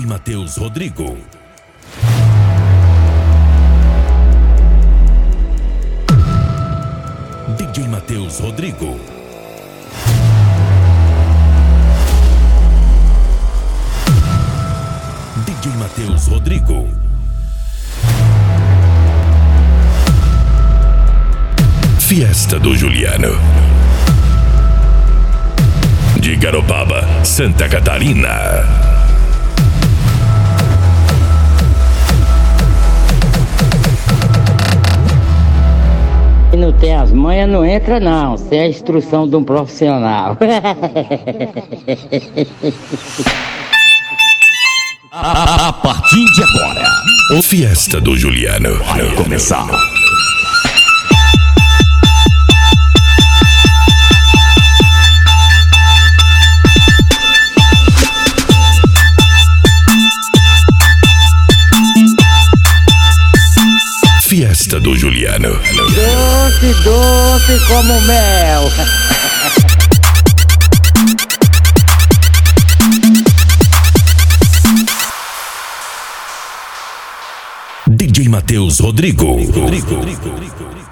Matheus Rodrigo. DJ Matheus Rodrigo. DJ Matheus Rodrigo. Fiesta do Juliano. De Garopaba, Santa Catarina. Quem não tem as manhas não entra não, sem a instrução de um profissional. A partir de agora, o Fiesta do Juliano vai começar. Fiesta do Juliano. Doce, doce como mel. DJ Matheus Rodrigo.